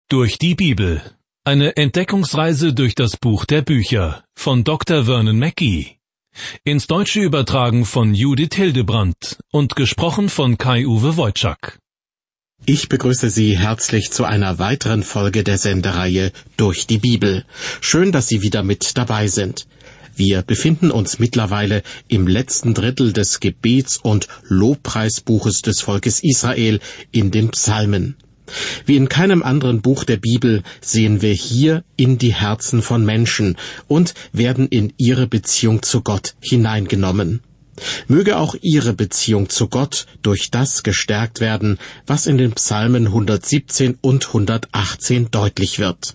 Durch die Bibel. Eine Entdeckungsreise durch das Buch der Bücher von Dr. Vernon Mackey. Ins Deutsche übertragen von Judith Hildebrandt und gesprochen von Kai-Uwe Wojczak. Ich begrüße Sie herzlich zu einer weiteren Folge der Sendereihe Durch die Bibel. Schön, dass Sie wieder mit dabei sind. Wir befinden uns mittlerweile im letzten Drittel des Gebets- und Lobpreisbuches des Volkes Israel in den Psalmen. Wie in keinem anderen Buch der Bibel sehen wir hier in die Herzen von Menschen und werden in ihre Beziehung zu Gott hineingenommen. Möge auch Ihre Beziehung zu Gott durch das gestärkt werden, was in den Psalmen 117 und 118 deutlich wird.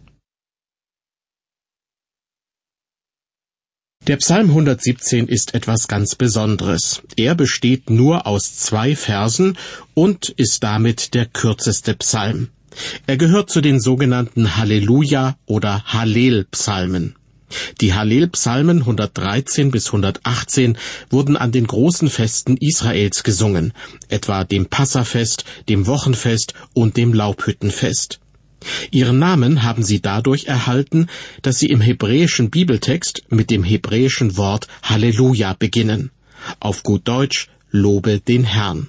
Der Psalm 117 ist etwas ganz Besonderes. Er besteht nur aus 2 Versen und ist damit der kürzeste Psalm. Er gehört zu den sogenannten Halleluja- oder Hallel-Psalmen. Die Hallel-Psalmen 113 bis 118 wurden an den großen Festen Israels gesungen, etwa dem Passafest, dem Wochenfest und dem Laubhüttenfest. Ihren Namen haben sie dadurch erhalten, dass sie im hebräischen Bibeltext mit dem hebräischen Wort Halleluja beginnen. Auf gut Deutsch, lobe den Herrn.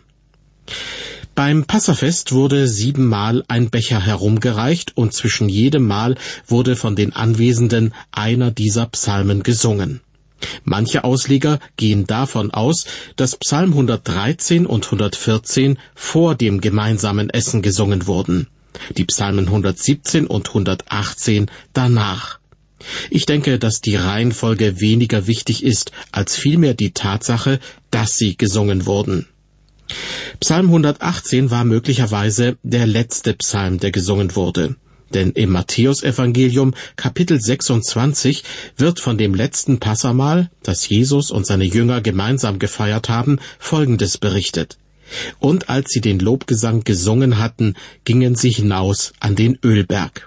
Beim Passafest wurde 7-mal ein Becher herumgereicht und zwischen jedem Mal wurde von den Anwesenden einer dieser Psalmen gesungen. Manche Ausleger gehen davon aus, dass Psalm 113 und 114 vor dem gemeinsamen Essen gesungen wurden. Die Psalmen 117 und 118 danach. Ich denke, dass die Reihenfolge weniger wichtig ist, als vielmehr die Tatsache, dass sie gesungen wurden. Psalm 118 war möglicherweise der letzte Psalm, der gesungen wurde. Denn im Matthäusevangelium, Kapitel 26, wird von dem letzten Passamahl, das Jesus und seine Jünger gemeinsam gefeiert haben, Folgendes berichtet. Und als sie den Lobgesang gesungen hatten, gingen sie hinaus an den Ölberg.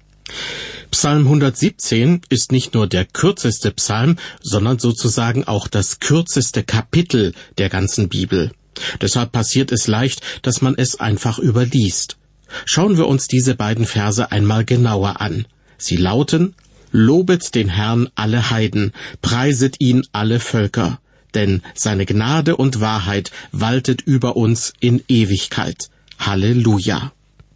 Psalm 117 ist nicht nur der kürzeste Psalm, sondern sozusagen auch das kürzeste Kapitel der ganzen Bibel. Deshalb passiert es leicht, dass man es einfach überliest. Schauen wir uns diese beiden Verse einmal genauer an. Sie lauten: Lobet den Herrn alle Heiden, preiset ihn alle Völker. Denn seine Gnade und Wahrheit waltet über uns in Ewigkeit. Halleluja.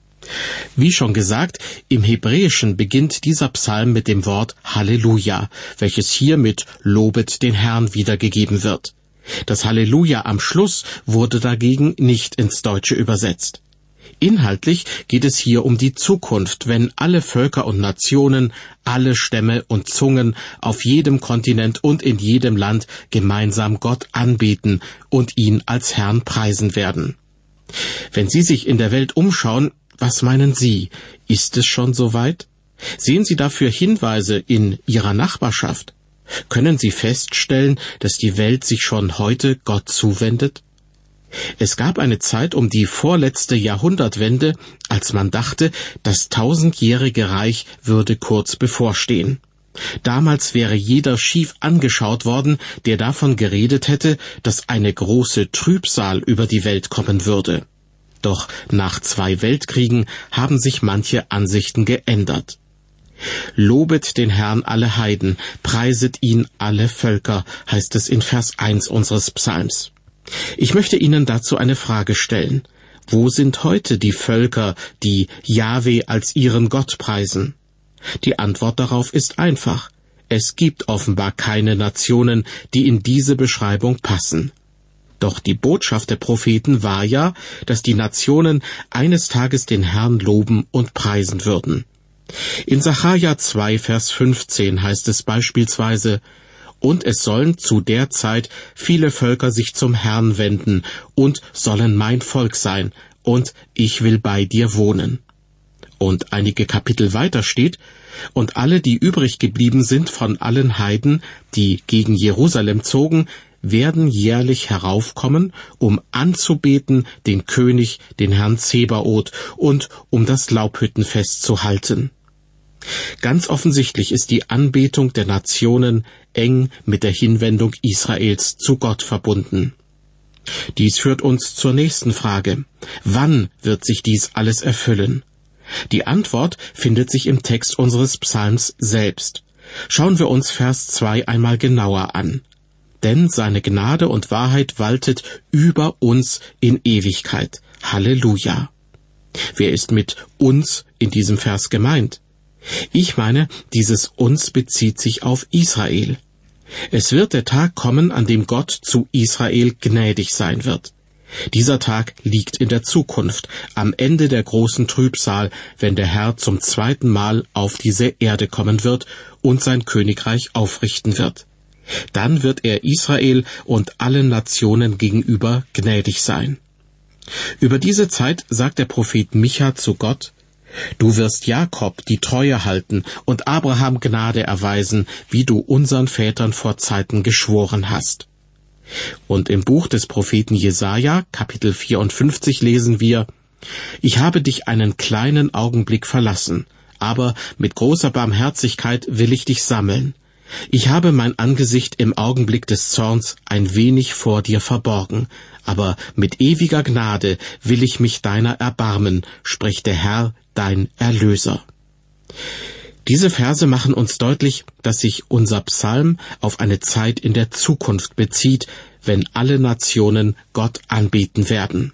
Wie schon gesagt, im Hebräischen beginnt dieser Psalm mit dem Wort Halleluja, welches hier mit Lobet den Herrn wiedergegeben wird. Das Halleluja am Schluss wurde dagegen nicht ins Deutsche übersetzt. Inhaltlich geht es hier um die Zukunft, wenn alle Völker und Nationen, alle Stämme und Zungen auf jedem Kontinent und in jedem Land gemeinsam Gott anbeten und ihn als Herrn preisen werden. Wenn Sie sich in der Welt umschauen, was meinen Sie? Ist es schon soweit? Sehen Sie dafür Hinweise in Ihrer Nachbarschaft? Können Sie feststellen, dass die Welt sich schon heute Gott zuwendet? Es gab eine Zeit um die vorletzte Jahrhundertwende, als man dachte, das 1000-jährige Reich würde kurz bevorstehen. Damals wäre jeder schief angeschaut worden, der davon geredet hätte, dass eine große Trübsal über die Welt kommen würde. Doch nach 2 Weltkriegen haben sich manche Ansichten geändert. Lobet den Herrn alle Heiden, preiset ihn alle Völker, heißt es in Vers 1 unseres Psalms. Ich möchte Ihnen dazu eine Frage stellen. Wo sind heute die Völker, die Jahwe als ihren Gott preisen? Die Antwort darauf ist einfach. Es gibt offenbar keine Nationen, die in diese Beschreibung passen. Doch die Botschaft der Propheten war ja, dass die Nationen eines Tages den Herrn loben und preisen würden. In Sacharja 2, Vers 15 heißt es beispielsweise: Und es sollen zu der Zeit viele Völker sich zum Herrn wenden und sollen mein Volk sein, und ich will bei dir wohnen. Und einige Kapitel weiter steht: Und alle, die übrig geblieben sind von allen Heiden, die gegen Jerusalem zogen, werden jährlich heraufkommen, um anzubeten den König, den Herrn Zebaoth, und um das Laubhüttenfest zu halten. Ganz offensichtlich ist die Anbetung der Nationen eng mit der Hinwendung Israels zu Gott verbunden. Dies führt uns zur nächsten Frage. Wann wird sich dies alles erfüllen? Die Antwort findet sich im Text unseres Psalms selbst. Schauen wir uns Vers 2 einmal genauer an. Denn seine Gnade und Wahrheit waltet über uns in Ewigkeit. Halleluja. Wer ist mit uns in diesem Vers gemeint? Ich meine, dieses uns bezieht sich auf Israel. Es wird der Tag kommen, an dem Gott zu Israel gnädig sein wird. Dieser Tag liegt in der Zukunft, am Ende der großen Trübsal, wenn der Herr zum zweiten Mal auf diese Erde kommen wird und sein Königreich aufrichten wird. Dann wird er Israel und allen Nationen gegenüber gnädig sein. Über diese Zeit sagt der Prophet Micha zu Gott: Du wirst Jakob die Treue halten und Abraham Gnade erweisen, wie du unseren Vätern vor Zeiten geschworen hast. Und im Buch des Propheten Jesaja, Kapitel 54, lesen wir: Ich habe dich einen kleinen Augenblick verlassen, aber mit großer Barmherzigkeit will ich dich sammeln. Ich habe mein Angesicht im Augenblick des Zorns ein wenig vor dir verborgen, aber mit ewiger Gnade will ich mich deiner erbarmen, spricht der Herr, dein Erlöser. Diese Verse machen uns deutlich, dass sich unser Psalm auf eine Zeit in der Zukunft bezieht, wenn alle Nationen Gott anbeten werden.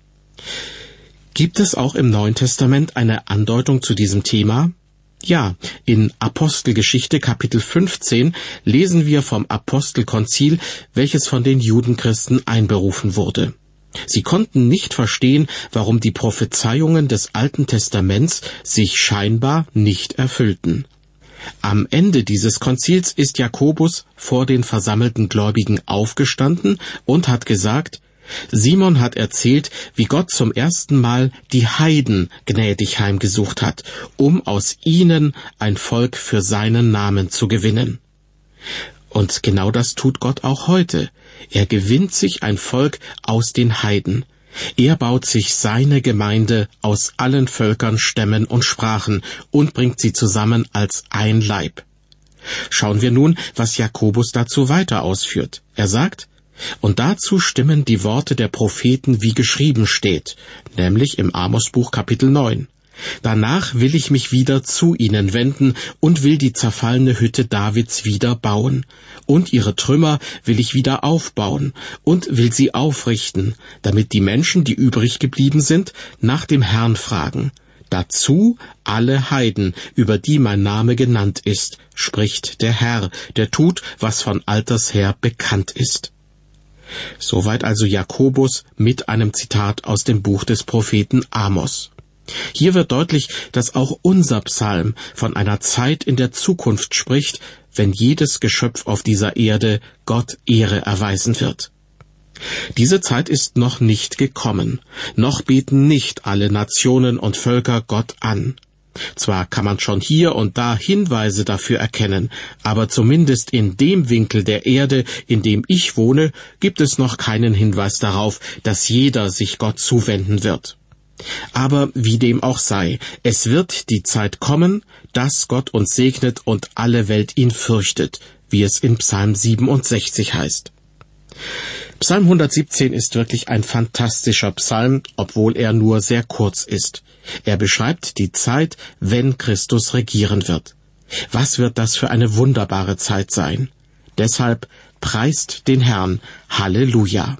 Gibt es auch im Neuen Testament eine Andeutung zu diesem Thema? Ja, in Apostelgeschichte Kapitel 15 lesen wir vom Apostelkonzil, welches von den Judenchristen einberufen wurde. Sie konnten nicht verstehen, warum die Prophezeiungen des Alten Testaments sich scheinbar nicht erfüllten. Am Ende dieses Konzils ist Jakobus vor den versammelten Gläubigen aufgestanden und hat gesagt: Simon hat erzählt, wie Gott zum ersten Mal die Heiden gnädig heimgesucht hat, um aus ihnen ein Volk für seinen Namen zu gewinnen. Und genau das tut Gott auch heute. Er gewinnt sich ein Volk aus den Heiden. Er baut sich seine Gemeinde aus allen Völkern, Stämmen und Sprachen und bringt sie zusammen als ein Leib. Schauen wir nun, was Jakobus dazu weiter ausführt. Er sagt: Und dazu stimmen die Worte der Propheten, wie geschrieben steht, nämlich im Amosbuch Kapitel 9. Danach will ich mich wieder zu ihnen wenden und will die zerfallene Hütte Davids wieder bauen. Und ihre Trümmer will ich wieder aufbauen und will sie aufrichten, damit die Menschen, die übrig geblieben sind, nach dem Herrn fragen. Dazu alle Heiden, über die mein Name genannt ist, spricht der Herr, der tut, was von alters her bekannt ist. Soweit also Jakobus mit einem Zitat aus dem Buch des Propheten Amos. Hier wird deutlich, dass auch unser Psalm von einer Zeit in der Zukunft spricht, wenn jedes Geschöpf auf dieser Erde Gott Ehre erweisen wird. Diese Zeit ist noch nicht gekommen, noch beten nicht alle Nationen und Völker Gott an. Zwar kann man schon hier und da Hinweise dafür erkennen, aber zumindest in dem Winkel der Erde, in dem ich wohne, gibt es noch keinen Hinweis darauf, dass jeder sich Gott zuwenden wird. Aber wie dem auch sei, es wird die Zeit kommen, dass Gott uns segnet und alle Welt ihn fürchtet, wie es in Psalm 67 heißt. Psalm 117 ist wirklich ein fantastischer Psalm, obwohl er nur sehr kurz ist. Er beschreibt die Zeit, wenn Christus regieren wird. Was wird das für eine wunderbare Zeit sein? Deshalb preist den Herrn. Halleluja!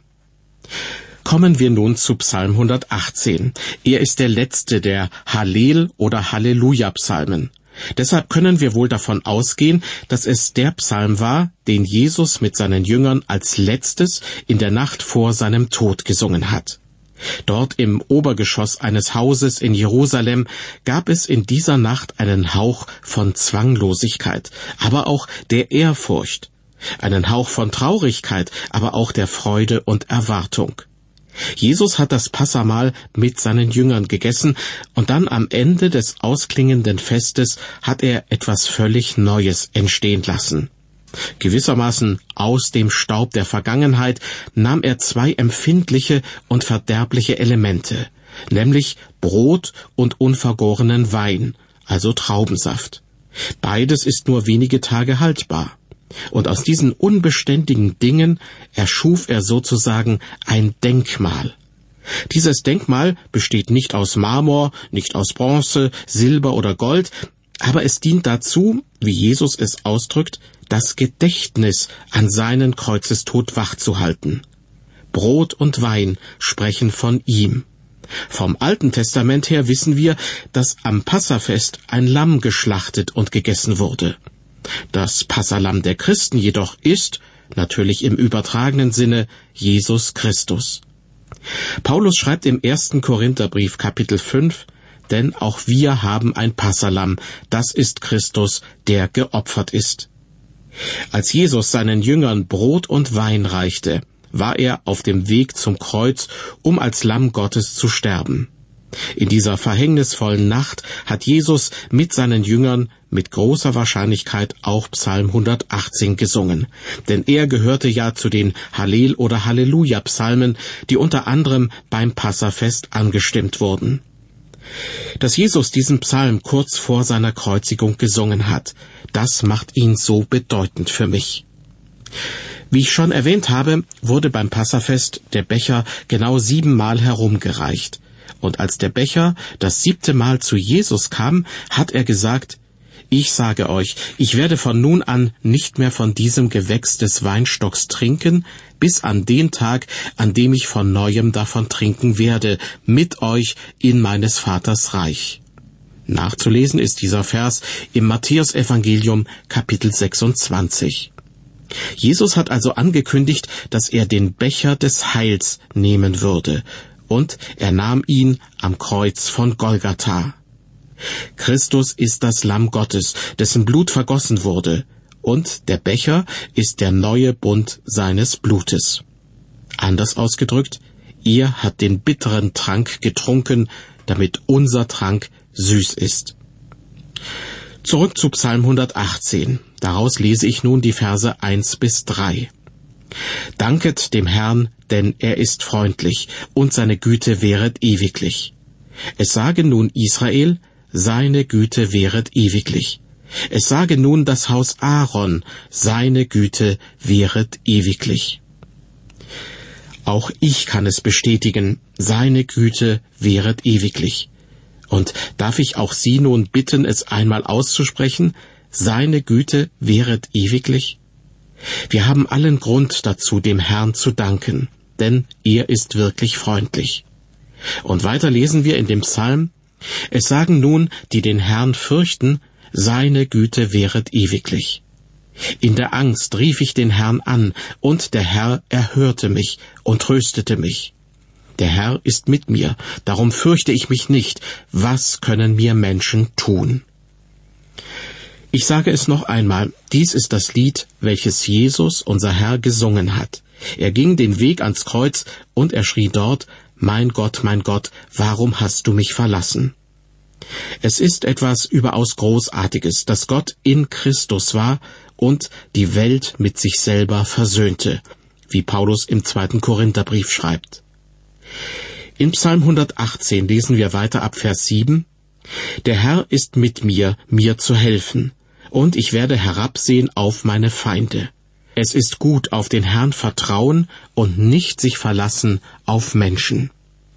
Kommen wir nun zu Psalm 118. Er ist der letzte der Hallel- oder Halleluja-Psalmen. Deshalb können wir wohl davon ausgehen, dass es der Psalm war, den Jesus mit seinen Jüngern als letztes in der Nacht vor seinem Tod gesungen hat. Dort im Obergeschoss eines Hauses in Jerusalem gab es in dieser Nacht einen Hauch von Zwanglosigkeit, aber auch der Ehrfurcht, einen Hauch von Traurigkeit, aber auch der Freude und Erwartung. Jesus hat das Passahmahl mit seinen Jüngern gegessen und dann am Ende des ausklingenden Festes hat er etwas völlig Neues entstehen lassen. Gewissermaßen aus dem Staub der Vergangenheit nahm er zwei empfindliche und verderbliche Elemente, nämlich Brot und unvergorenen Wein, also Traubensaft. Beides ist nur wenige Tage haltbar. Und aus diesen unbeständigen Dingen erschuf er sozusagen ein Denkmal. Dieses Denkmal besteht nicht aus Marmor, nicht aus Bronze, Silber oder Gold, aber es dient dazu, wie Jesus es ausdrückt, das Gedächtnis an seinen Kreuzestod wachzuhalten. Brot und Wein sprechen von ihm. Vom Alten Testament her wissen wir, dass am Passafest ein Lamm geschlachtet und gegessen wurde. Das Passalamm der Christen jedoch ist, natürlich im übertragenen Sinne, Jesus Christus. Paulus schreibt im 1. Korintherbrief Kapitel 5, denn auch wir haben ein Passalamm, das ist Christus, der geopfert ist. Als Jesus seinen Jüngern Brot und Wein reichte, war er auf dem Weg zum Kreuz, um als Lamm Gottes zu sterben. In dieser verhängnisvollen Nacht hat Jesus mit seinen Jüngern mit großer Wahrscheinlichkeit auch Psalm 118 gesungen, denn er gehörte ja zu den Hallel- oder Halleluja-Psalmen, die unter anderem beim Passafest angestimmt wurden. Dass Jesus diesen Psalm kurz vor seiner Kreuzigung gesungen hat, das macht ihn so bedeutend für mich. Wie ich schon erwähnt habe, wurde beim Passafest der Becher genau 7 Mal herumgereicht. Und als der Becher das 7. Mal zu Jesus kam, hat er gesagt, ich sage euch, ich werde von nun an nicht mehr von diesem Gewächs des Weinstocks trinken, bis an den Tag, an dem ich von Neuem davon trinken werde, mit euch in meines Vaters Reich. Nachzulesen ist dieser Vers im Matthäusevangelium Kapitel 26. Jesus hat also angekündigt, dass er den Becher des Heils nehmen würde, und er nahm ihn am Kreuz von Golgatha. Christus ist das Lamm Gottes, dessen Blut vergossen wurde, und der Becher ist der neue Bund seines Blutes. Anders ausgedrückt, er hat den bitteren Trank getrunken, damit unser Trank süß ist. Zurück zu Psalm 118. Daraus lese ich nun die Verse 1 bis 3. Danket dem Herrn, denn er ist freundlich, und seine Güte währet ewiglich. Es sage nun Israel, seine Güte währet ewiglich. Es sage nun das Haus Aaron, seine Güte währet ewiglich. Auch ich kann es bestätigen, seine Güte währet ewiglich. Und darf ich auch Sie nun bitten, es einmal auszusprechen, seine Güte währet ewiglich? Wir haben allen Grund dazu, dem Herrn zu danken, denn er ist wirklich freundlich. Und weiter lesen wir in dem Psalm, es sagen nun, die den Herrn fürchten, seine Güte währet ewiglich. In der Angst rief ich den Herrn an, und der Herr erhörte mich und tröstete mich. Der Herr ist mit mir, darum fürchte ich mich nicht. Was können mir Menschen tun? Ich sage es noch einmal, dies ist das Lied, welches Jesus, unser Herr, gesungen hat. Er ging den Weg ans Kreuz, und er schrie dort, mein Gott, warum hast du mich verlassen? Es ist etwas überaus Großartiges, dass Gott in Christus war und die Welt mit sich selber versöhnte, wie Paulus im 2. Korintherbrief schreibt. In Psalm 118 lesen wir weiter ab Vers 7, Der Herr ist mit mir, mir zu helfen, und ich werde herabsehen auf meine Feinde. Es ist gut, auf den Herrn vertrauen und nicht sich verlassen auf Menschen.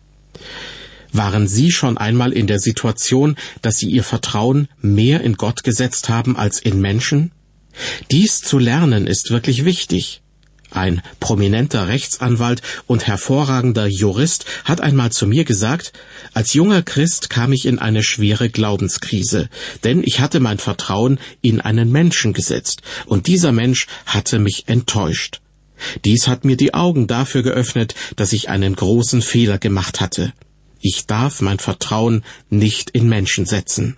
Waren Sie schon einmal in der Situation, dass Sie Ihr Vertrauen mehr in Gott gesetzt haben als in Menschen? Dies zu lernen ist wirklich wichtig. Ein prominenter Rechtsanwalt und hervorragender Jurist hat einmal zu mir gesagt, als junger Christ kam ich in eine schwere Glaubenskrise, denn ich hatte mein Vertrauen in einen Menschen gesetzt, und dieser Mensch hatte mich enttäuscht. Dies hat mir die Augen dafür geöffnet, dass ich einen großen Fehler gemacht hatte. Ich darf mein Vertrauen nicht in Menschen setzen.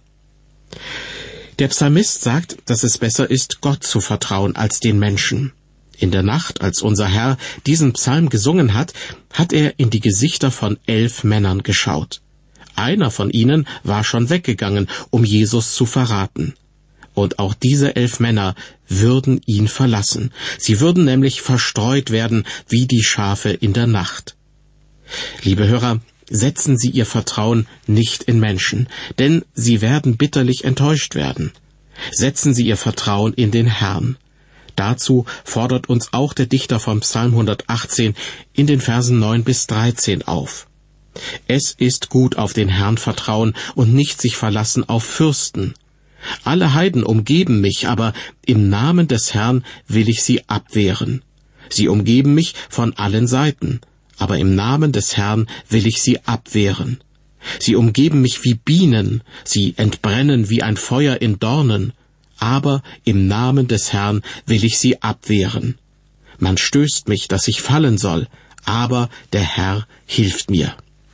Der Psalmist sagt, dass es besser ist, Gott zu vertrauen als den Menschen. In der Nacht, als unser Herr diesen Psalm gesungen hat, hat er in die Gesichter von 11 Männern geschaut. Einer von ihnen war schon weggegangen, um Jesus zu verraten. Und auch diese 11 Männer würden ihn verlassen. Sie würden nämlich verstreut werden wie die Schafe in der Nacht. Liebe Hörer, setzen Sie Ihr Vertrauen nicht in Menschen, denn sie werden bitterlich enttäuscht werden. Setzen Sie Ihr Vertrauen in den Herrn. Dazu fordert uns auch der Dichter vom Psalm 118 in den Versen 9 bis 13 auf. Es ist gut, auf den Herrn vertrauen und nicht sich verlassen auf Fürsten. Alle Heiden umgeben mich, aber im Namen des Herrn will ich sie abwehren. Sie umgeben mich von allen Seiten, aber im Namen des Herrn will ich sie abwehren. Sie umgeben mich wie Bienen, sie entbrennen wie ein Feuer in Dornen, aber im Namen des Herrn will ich sie abwehren. Man stößt mich, dass ich fallen soll, aber der Herr hilft mir.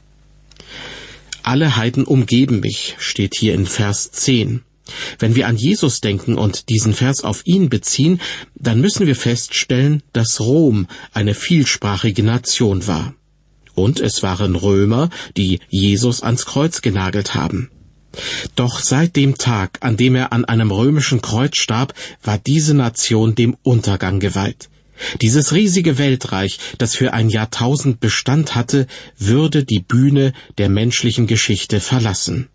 Alle Heiden umgeben mich, steht hier in Vers 10. Wenn wir an Jesus denken und diesen Vers auf ihn beziehen, dann müssen wir feststellen, dass Rom eine vielsprachige Nation war. Und es waren Römer, die Jesus ans Kreuz genagelt haben. Doch seit dem Tag, an dem er an einem römischen Kreuz starb, war diese Nation dem Untergang geweiht. Dieses riesige Weltreich, das für ein Jahrtausend Bestand hatte, würde die Bühne der menschlichen Geschichte verlassen.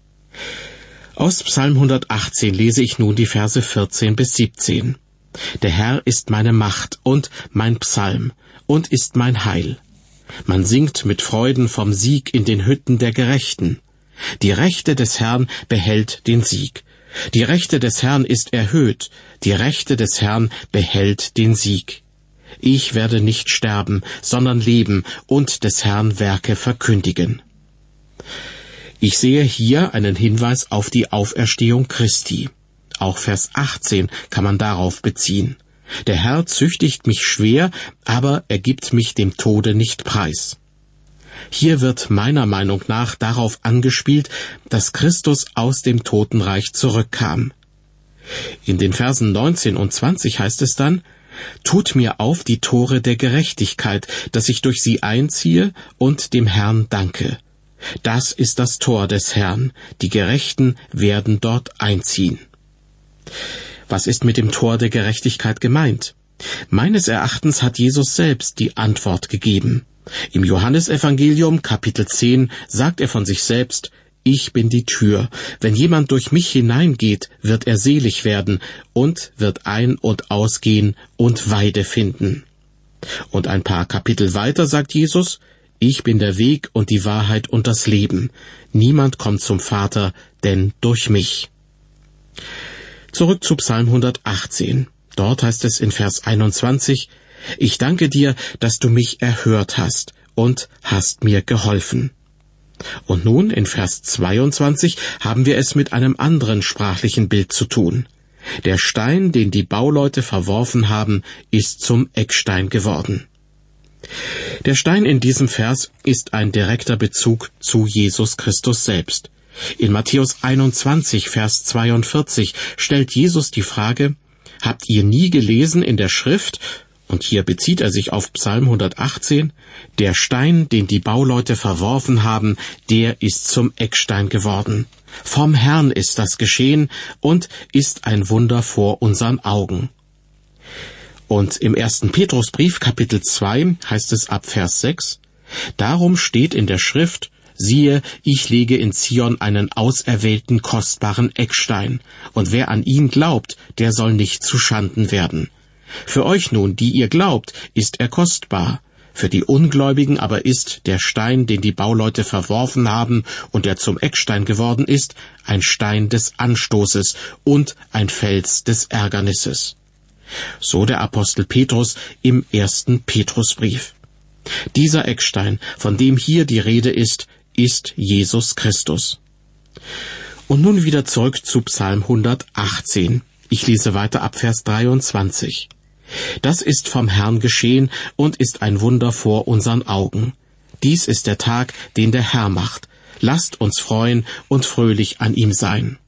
Aus Psalm 118 lese ich nun die Verse 14 bis 17. Der Herr ist meine Macht und mein Psalm und ist mein Heil. Man singt mit Freuden vom Sieg in den Hütten der Gerechten. Die Rechte des Herrn behält den Sieg. Die Rechte des Herrn ist erhöht. Die Rechte des Herrn behält den Sieg. Ich werde nicht sterben, sondern leben und des Herrn Werke verkündigen. Ich sehe hier einen Hinweis auf die Auferstehung Christi. Auch Vers 18 kann man darauf beziehen. Der Herr züchtigt mich schwer, aber er gibt mich dem Tode nicht preis. Hier wird meiner Meinung nach darauf angespielt, dass Christus aus dem Totenreich zurückkam. In den Versen 19 und 20 heißt es dann: Tut mir auf die Tore der Gerechtigkeit, dass ich durch sie einziehe und dem Herrn danke. Das ist das Tor des Herrn, die Gerechten werden dort einziehen. Was ist mit dem Tor der Gerechtigkeit gemeint? Meines Erachtens hat Jesus selbst die Antwort gegeben. Im Johannesevangelium Kapitel 10 sagt er von sich selbst: Ich bin die Tür. Wenn jemand durch mich hineingeht, wird er selig werden und wird ein- und ausgehen und Weide finden. Und ein paar Kapitel weiter sagt Jesus: Ich bin der Weg und die Wahrheit und das Leben. Niemand kommt zum Vater, denn durch mich. Zurück zu Psalm 118. Dort heißt es in Vers 21: Ich danke dir, dass du mich erhört hast und hast mir geholfen. Und nun in Vers 22 haben wir es mit einem anderen sprachlichen Bild zu tun. Der Stein, den die Bauleute verworfen haben, ist zum Eckstein geworden. Der Stein in diesem Vers ist ein direkter Bezug zu Jesus Christus selbst. In Matthäus 21, Vers 42 stellt Jesus die Frage: Habt ihr nie gelesen in der Schrift, und hier bezieht er sich auf Psalm 118, der Stein, den die Bauleute verworfen haben, der ist zum Eckstein geworden. Vom Herrn ist das geschehen und ist ein Wunder vor unseren Augen. Und im 1. Petrusbrief, Kapitel 2, heißt es ab Vers 6, Darum steht in der Schrift: Siehe, ich lege in Zion einen auserwählten, kostbaren Eckstein, und wer an ihn glaubt, der soll nicht zuschanden werden. Für euch nun, die ihr glaubt, ist er kostbar. Für die Ungläubigen aber ist der Stein, den die Bauleute verworfen haben und der zum Eckstein geworden ist, ein Stein des Anstoßes und ein Fels des Ärgernisses. So der Apostel Petrus im 1. Petrusbrief. Dieser Eckstein, von dem hier die Rede ist Jesus Christus. Und nun wieder zurück zu Psalm 118. Ich lese weiter ab Vers 23. Das ist vom Herrn geschehen und ist ein Wunder vor unseren Augen. Dies ist der Tag, den der Herr macht. Lasst uns freuen und fröhlich an ihm sein.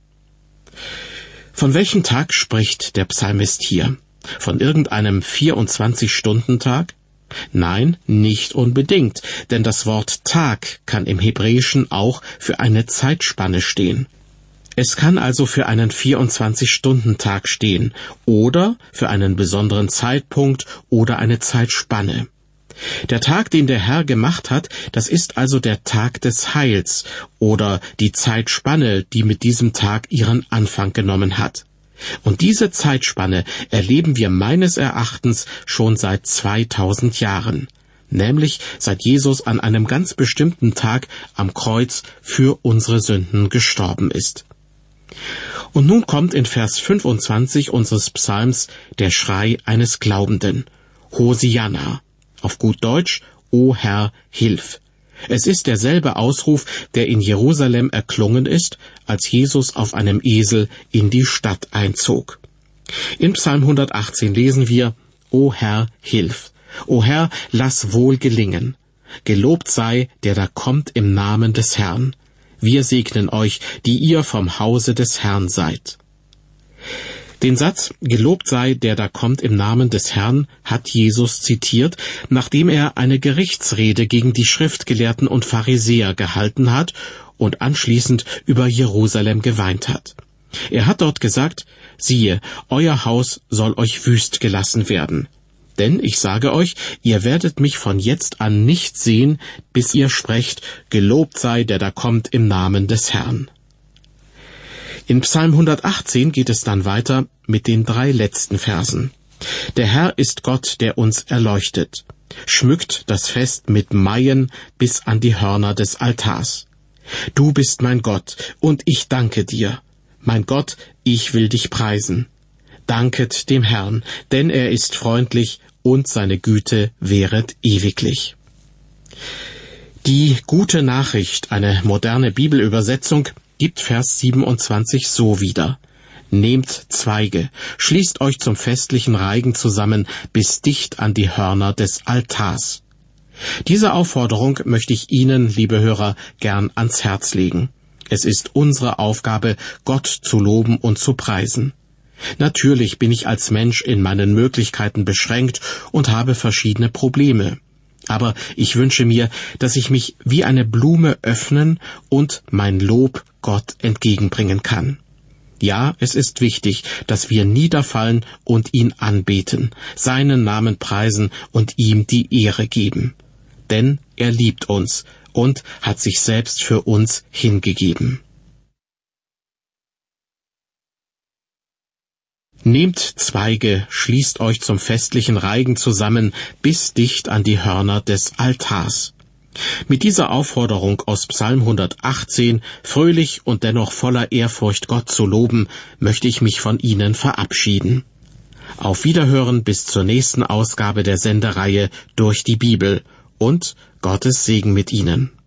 Von welchem Tag spricht der Psalmist hier? Von irgendeinem 24-Stunden-Tag? Nein, nicht unbedingt, denn das Wort Tag kann im Hebräischen auch für eine Zeitspanne stehen. Es kann also für einen 24-Stunden-Tag stehen oder für einen besonderen Zeitpunkt oder eine Zeitspanne. Der Tag, den der Herr gemacht hat, das ist also der Tag des Heils oder die Zeitspanne, die mit diesem Tag ihren Anfang genommen hat. Und diese Zeitspanne erleben wir meines Erachtens schon seit 2000 Jahren. nämlich seit Jesus an einem ganz bestimmten Tag am Kreuz für unsere Sünden gestorben ist. Und nun kommt in Vers 25 unseres Psalms der Schrei eines Glaubenden. Hosianna, auf gut Deutsch, O Herr, hilf. Es ist derselbe Ausruf, der in Jerusalem erklungen ist, als Jesus auf einem Esel in die Stadt einzog. In Psalm 118 lesen wir, O Herr, hilf. O Herr, lass wohl gelingen. Gelobt sei, der da kommt im Namen des Herrn. Wir segnen euch, die ihr vom Hause des Herrn seid. Den Satz, gelobt sei, der da kommt im Namen des Herrn, hat Jesus zitiert, nachdem er eine Gerichtsrede gegen die Schriftgelehrten und Pharisäer gehalten hat und anschließend über Jerusalem geweint hat. Er hat dort gesagt, siehe, euer Haus soll euch wüst gelassen werden. Denn ich sage euch, ihr werdet mich von jetzt an nicht sehen, bis ihr sprecht, gelobt sei, der da kommt im Namen des Herrn. In Psalm 118 geht es dann weiter mit den 3 letzten Versen. Der Herr ist Gott, der uns erleuchtet, schmückt das Fest mit Maien bis an die Hörner des Altars. Du bist mein Gott, und ich danke dir. Mein Gott, ich will dich preisen. Danket dem Herrn, denn er ist freundlich und seine Güte währet ewiglich. Die gute Nachricht, eine moderne Bibelübersetzung, gibt Vers 27 so wieder. Nehmt Zweige, schließt euch zum festlichen Reigen zusammen, bis dicht an die Hörner des Altars. Diese Aufforderung möchte ich Ihnen, liebe Hörer, gern ans Herz legen. Es ist unsere Aufgabe, Gott zu loben und zu preisen. Natürlich bin ich als Mensch in meinen Möglichkeiten beschränkt und habe verschiedene Probleme. Aber ich wünsche mir, dass ich mich wie eine Blume öffnen und mein Lob Gott entgegenbringen kann. Ja, es ist wichtig, dass wir niederfallen und ihn anbeten, seinen Namen preisen und ihm die Ehre geben. Denn er liebt uns und hat sich selbst für uns hingegeben. Nehmt Zweige, schließt euch zum festlichen Reigen zusammen, bis dicht an die Hörner des Altars. Mit dieser Aufforderung aus Psalm 118, fröhlich und dennoch voller Ehrfurcht Gott zu loben, möchte ich mich von Ihnen verabschieden. Auf Wiederhören bis zur nächsten Ausgabe der Sendereihe Durch die Bibel und Gottes Segen mit Ihnen.